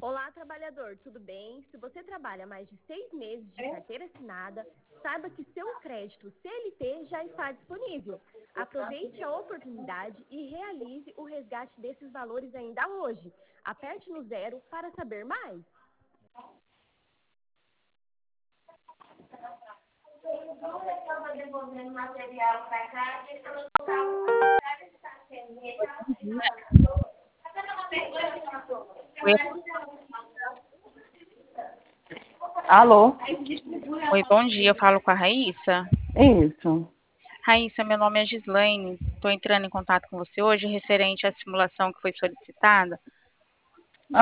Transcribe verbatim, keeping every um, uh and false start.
Olá, trabalhador, tudo bem? Se você trabalha mais de seis meses de carteira assinada, saiba que seu crédito C L T já está disponível. Aproveite a oportunidade e realize o resgate desses valores ainda hoje. Aperte no zero para saber mais. Estava devolvendo material para cá, e eu Oi, Alô? oi, bom dia. Eu falo com a Raíssa. Isso. Raíssa, meu nome é Gislaine. Estou entrando em contato com você hoje referente à simulação que foi solicitada